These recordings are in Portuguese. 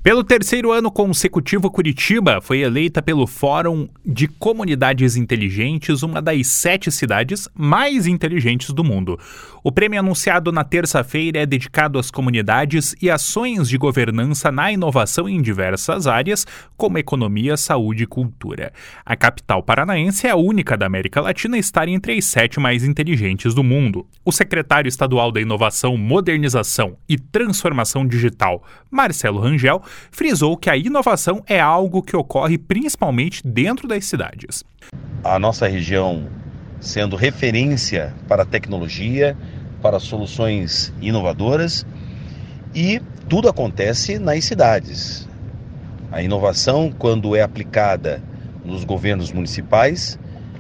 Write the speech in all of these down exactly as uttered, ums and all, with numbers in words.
Pelo terceiro ano consecutivo, Curitiba foi eleita pelo Fórum de Comunidades Inteligentes uma das sete cidades mais inteligentes do mundo. O prêmio anunciado na terça-feira é dedicado às comunidades e ações de governança na inovação em diversas áreas, como economia, saúde e cultura. A capital paranaense é a única da América Latina a estar entre as sete mais inteligentes do mundo. O secretário estadual da Inovação, Modernização e Transformação Digital, Marcelo Rangel, frisou que a inovação é algo que ocorre principalmente dentro das cidades. A nossa região sendo referência para a tecnologia, para soluções inovadoras, e tudo acontece nas cidades. A inovação, quando é aplicada nos governos municipais,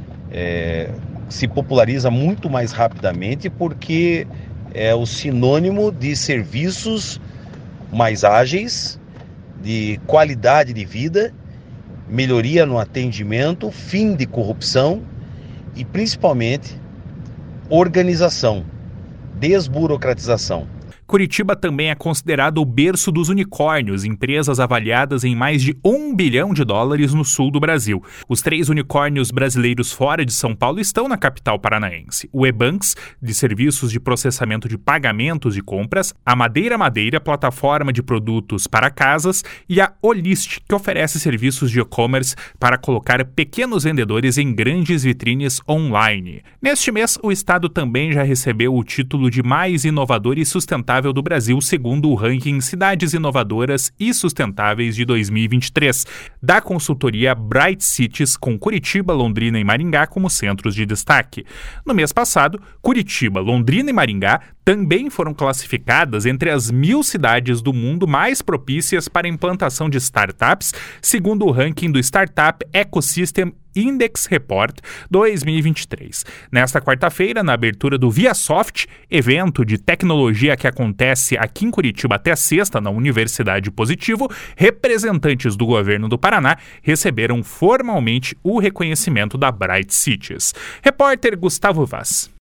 é, se populariza muito mais rapidamente porque é o sinônimo de serviços mais ágeis, de qualidade de vida, melhoria no atendimento, fim de corrupção e principalmente organização, desburocratização. Curitiba também é considerado o berço dos unicórnios, empresas avaliadas em mais de um bilhão de dólares no sul do Brasil. Os três unicórnios brasileiros fora de São Paulo estão na capital paranaense. O eBanks, de serviços de processamento de pagamentos e compras, a Madeira Madeira, plataforma de produtos para casas, e a Olist, que oferece serviços de e-commerce para colocar pequenos vendedores em grandes vitrines online. Neste mês, o estado também já recebeu o título de mais inovador e sustentável do Brasil, segundo o ranking Cidades Inovadoras e Sustentáveis de dois mil e vinte e três, da consultoria Bright Cities, com Curitiba, Londrina e Maringá como centros de destaque. No mês passado, Curitiba, Londrina e Maringá também foram classificadas entre as mil cidades do mundo mais propícias para a implantação de startups, segundo o ranking do Startup Ecosystem Index Report dois mil e vinte e três. Nesta quarta-feira, na abertura do ViaSoft, evento de tecnologia que acontece aqui em Curitiba até sexta na Universidade Positivo, representantes do governo do Paraná receberam formalmente o reconhecimento da Bright Cities. Repórter Gustavo Vaz.